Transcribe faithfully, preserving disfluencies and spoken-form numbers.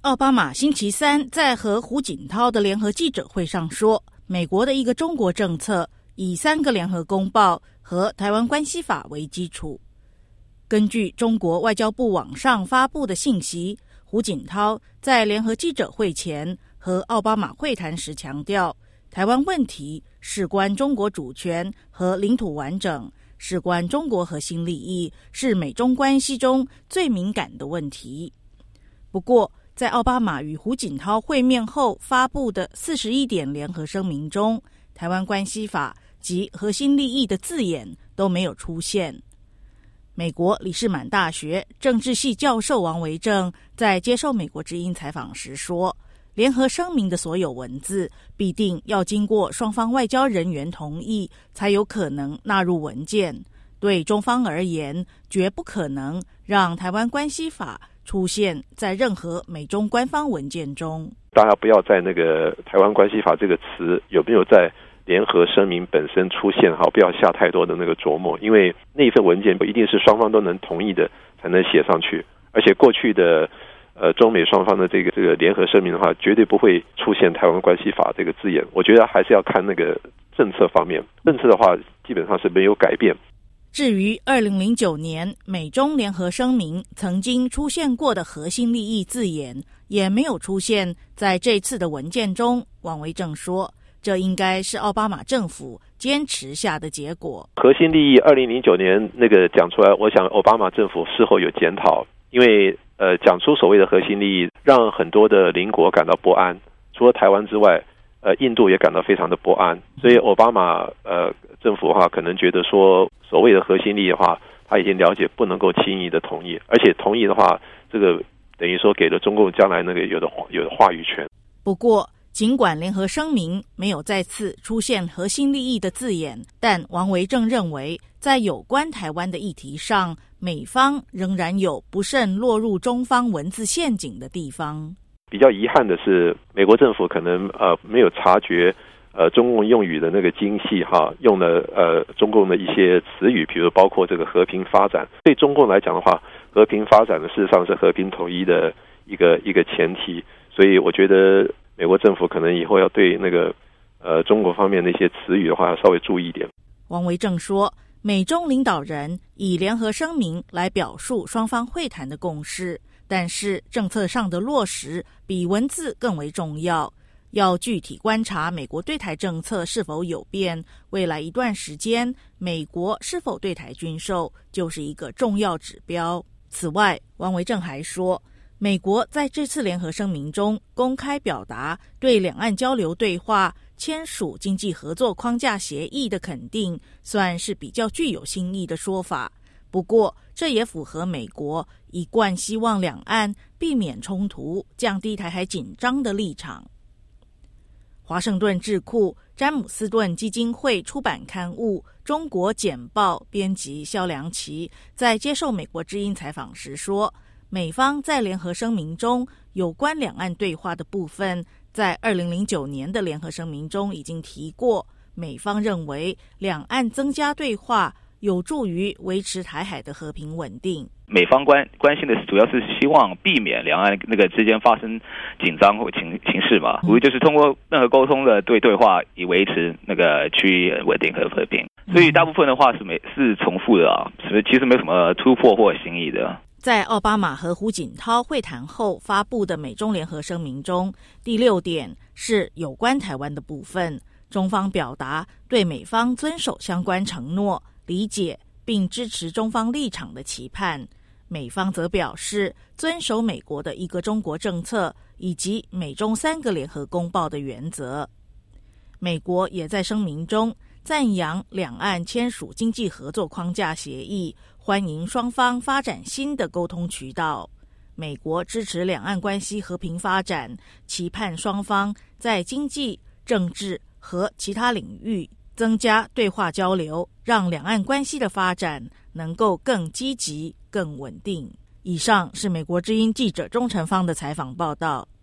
奥巴马星期三在和胡锦涛的联合记者会上说，美国的一个中国政策以三个联合公报和台湾关系法为基础。根据中国外交部网上发布的信息，胡锦涛在联合记者会前和奥巴马会谈时强调，台湾问题事关中国主权和领土完整，事关中国核心利益，是美中关系中最敏感的问题。不过，在奥巴马与胡锦涛会面后发布的四十一点联合声明中，台湾关系法及核心利益的字眼都没有出现。美国李士满大学政治系教授王维正在接受美国之音采访时说，联合声明的所有文字必定要经过双方外交人员同意，才有可能纳入文件。对中方而言，绝不可能让台湾关系法出现在任何美中官方文件中。 大家不要在那个台湾关系法这个词有没有在联合声明本身出现，好，不要下太多的那个琢磨，因为那份文件一定是双方都能同意的才能写上去，而且过去的呃中美双方的这个这个联合声明的话，绝对不会出现台湾关系法这个字眼。我觉得还是要看那个政策方面，政策的话基本上是没有改变。 至于二零零九年美中联合声明曾经出现过的核心利益字眼，也没有出现在这次的文件中。王维正说，这应该是奥巴马政府坚持下的结果。 核心利益二零零九年那个讲出来，我想奥巴马政府事后有检讨，因为呃讲出所谓的核心利益，让很多的邻国感到不安，除了台湾之外，呃印度也感到非常的不安，所以奥巴马呃政府的话，可能觉得说所谓的核心利益的话，他已经了解不能够轻易的同意，而且同意的话，这个等于说给了中共将来那个有的有的话语权。 不过，尽管联合声明没有再次出现核心利益的字眼，但王维正认为，在有关台湾的议题上，美方仍然有不慎落入中方文字陷阱的地方。 比较遗憾的是，美国政府可能呃没有察觉呃中共用语的那个精细哈，用了呃中共的一些词语，比如包括这个和平发展。对中共来讲的话，和平发展的事实上是和平统一的一个一个前提，所以我觉得美国政府可能以后要对那个呃中国方面的一些词语的话，要稍微注意一点。 王维正说，美中领导人以联合声明来表述双方会谈的共识，但是政策上的落实比文字更为重要。要具体观察美国对台政策是否有变，未来一段时间美国是否对台军售就是一个重要指标。此外，王维正还说，美国在这次联合声明中公开表达对两岸交流对话、签署经济合作框架协议的肯定，算是比较具有新意的说法。不过，这也符合美国一贯希望两岸避免冲突、降低台海紧张的立场。华盛顿智库詹姆斯顿基金会出版刊物《中国简报》编辑萧良奇在接受美国之音采访时说，美方在联合声明中有关两岸对话的部分，在二零零九年的联合声明中已经提过。美方认为两岸增加对话有助于维持台海的和平稳定。 美方关关心的主要是希望避免两岸那个之间发生紧张或情情势嘛，无、嗯、就是通过任何沟通的对对话，以维持那个区域稳定和和平。所以大部分的话是没是重复的啊，所以其实没有什么突破或新意的。 在奥巴马和胡锦涛会谈后发布的美中联合声明中，第六点是有关台湾的部分，中方表达对美方遵守相关承诺、理解并支持中方立场的期盼。美方则表示遵守美国的一个中国政策以及美中三个联合公报的原则。美国也在声明中赞扬两岸签署经济合作框架协议，欢迎双方发展新的沟通渠道。美国支持两岸关系和平发展，期盼双方在经济、政治和其他领域增加对话交流，让两岸关系的发展能够更积极、更稳定。以上是美国之音记者钟成芳的采访报道。